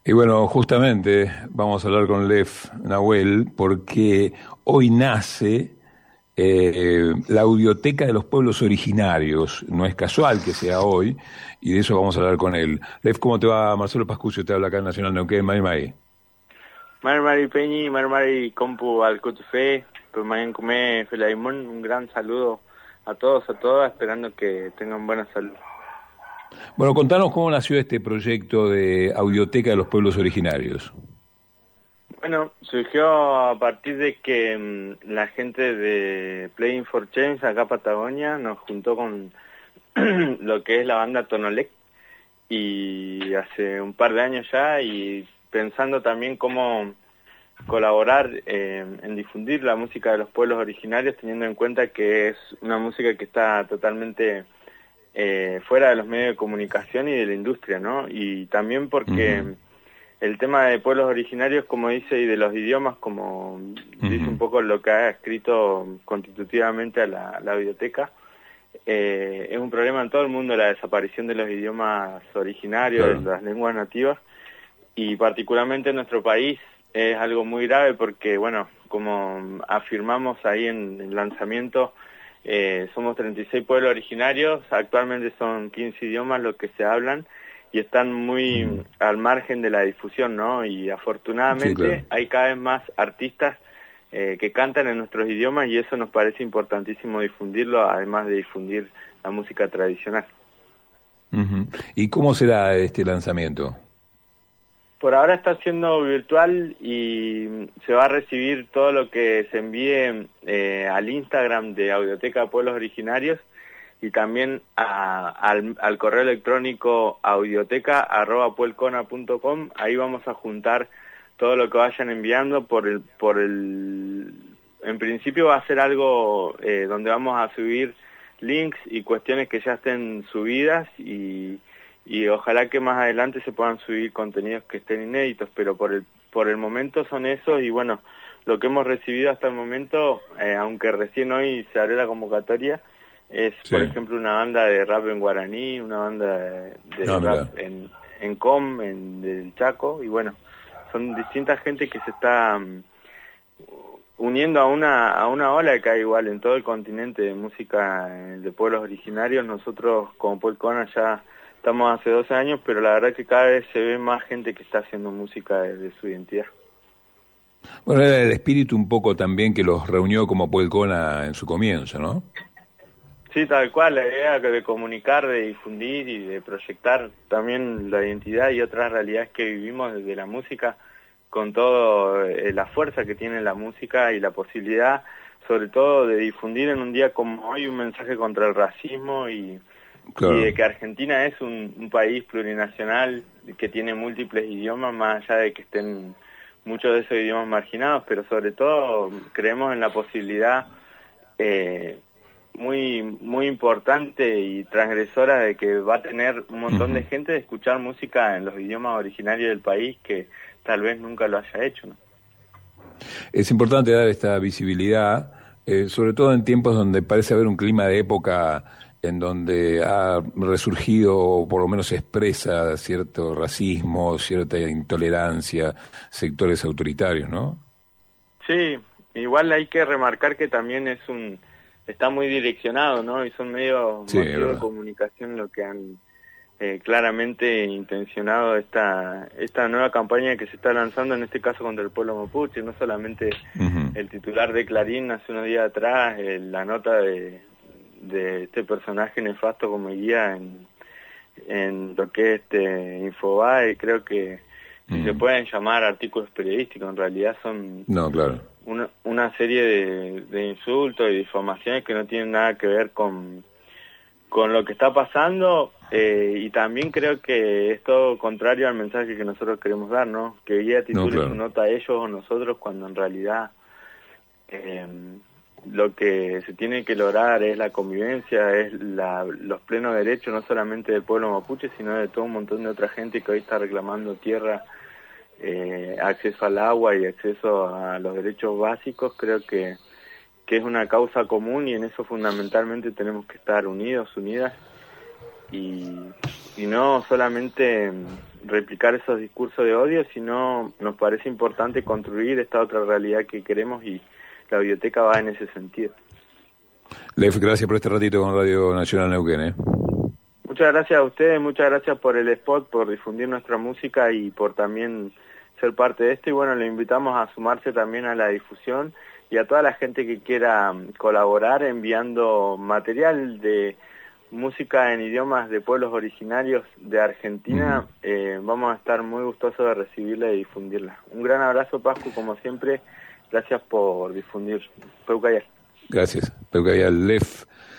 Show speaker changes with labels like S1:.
S1: Y bueno, justamente vamos a hablar con Lev Nahuel porque hoy nace la Audioteca de los Pueblos Originarios. No es casual que sea hoy y de eso vamos a hablar con él. Lev, ¿cómo te va? Marcelo Pascucio te habla acá en Nacional Neuquén, Mari Mari.
S2: Mari Peñi, Mari Compu Alcotufe, Permayen Comé, Felaimón, un gran saludo a todos, a todas, esperando que tengan buena salud.
S1: Bueno, contanos cómo nació este proyecto de Audioteca de los Pueblos Originarios.
S2: Bueno, surgió a partir de que la gente de Playing for Change, acá Patagonia, nos juntó con lo que es la banda Tonolec, y hace un par de años ya, y pensando también cómo colaborar en difundir la música de los pueblos originarios, teniendo en cuenta que es una música que está totalmente fuera de los medios de comunicación y de la industria, ¿no? Y también porque el tema de pueblos originarios, como dice, y de los idiomas, como dice un poco lo que ha escrito constitutivamente a la biblioteca, es un problema en todo el mundo la desaparición de los idiomas originarios,
S1: Claro.
S2: de las lenguas nativas, y particularmente en nuestro país es algo muy grave porque, bueno, como afirmamos ahí en el lanzamiento, somos 36 pueblos originarios, actualmente son 15 idiomas los que se hablan y están muy al margen de la difusión, ¿no? Y
S1: Sí,
S2: afortunadamente
S1: claro.
S2: hay cada vez más artistas que cantan en nuestros idiomas, y eso nos parece importantísimo difundirlo, además de difundir la música tradicional.
S1: Ujú. ¿Y cómo será este lanzamiento?
S2: Por ahora está siendo virtual y se va a recibir todo lo que se envíe al Instagram de Audioteca de Pueblos Originarios, y también al correo electrónico audioteca@puelcona.com. Ahí vamos a juntar todo lo que vayan enviando en principio va a ser algo donde vamos a subir links y cuestiones que ya estén subidas, y ojalá que más adelante se puedan subir contenidos que estén inéditos, pero por el momento son esos. Y bueno, lo que hemos recibido hasta el momento, aunque recién hoy se abrió la convocatoria, es,
S1: Sí.
S2: por ejemplo, una banda de rap en guaraní, una banda de
S1: Ah, mirá.
S2: rap del Chaco, y bueno, son distintas gente que se está uniendo a una ola que hay igual en todo el continente de música de pueblos originarios. Nosotros como Polcona ya estamos hace 12 años, pero la verdad que cada vez se ve más gente que está haciendo música de su identidad.
S1: Bueno, era el espíritu un poco también que los reunió como Puelcona en su comienzo, ¿no?
S2: Sí, tal cual, la idea de comunicar, de difundir y de proyectar también la identidad y otras realidades que vivimos desde la música, con todo la fuerza que tiene la música y la posibilidad, sobre todo, de difundir en un día como hoy un mensaje contra el racismo, y
S1: Claro.
S2: de que Argentina es un país plurinacional que tiene múltiples idiomas, más allá de que estén muchos de esos idiomas marginados, pero sobre todo creemos en la posibilidad muy importante y transgresora de que va a tener un montón de gente de escuchar música en los idiomas originarios del país que tal vez nunca lo haya hecho, ¿no?
S1: Es importante dar esta visibilidad, sobre todo en tiempos donde parece haber un clima de época en donde ha resurgido, o por lo menos se expresa cierto racismo, cierta intolerancia, sectores autoritarios, ¿no?
S2: Sí, igual hay que remarcar que también está muy direccionado, ¿no? Y son medios
S1: Sí, es
S2: masivos de
S1: verdad.
S2: comunicación lo que han claramente intencionado esta nueva campaña que se está lanzando, en este caso contra el pueblo mapuche. No solamente
S1: Ujú.
S2: el titular de Clarín hace unos días atrás, la nota de este personaje nefasto como guía en lo que es Infobae. Creo que si se pueden llamar artículos periodísticos, en realidad son
S1: No, claro.
S2: una serie de insultos y difamaciones que no tienen nada que ver con lo que está pasando, y también creo que es todo contrario al mensaje que nosotros queremos dar, ¿no? Que guía
S1: No,
S2: titule su
S1: claro.
S2: nota a ellos o nosotros, cuando en realidad lo que se tiene que lograr es la convivencia, es los plenos derechos, no solamente del pueblo mapuche, sino de todo un montón de otra gente que hoy está reclamando tierra, acceso al agua y acceso a los derechos básicos. Creo que es una causa común, y en eso fundamentalmente tenemos que estar unidos, unidas, y no solamente replicar esos discursos de odio, sino nos parece importante construir esta otra realidad que queremos y la biblioteca va en ese sentido.
S1: Lef, gracias por este ratito con Radio Nacional Neuquén.
S2: Muchas gracias a ustedes, muchas gracias por el spot, por difundir nuestra música y por también ser parte de esto. Y bueno, le invitamos a sumarse también a la difusión y a toda la gente que quiera colaborar enviando material de música en idiomas de pueblos originarios de Argentina. Vamos a estar muy gustosos de recibirla y difundirla. Un gran abrazo, Pascu, como siempre. Gracias por difundir. Peucayal.
S1: Gracias. Peucayal, Lef.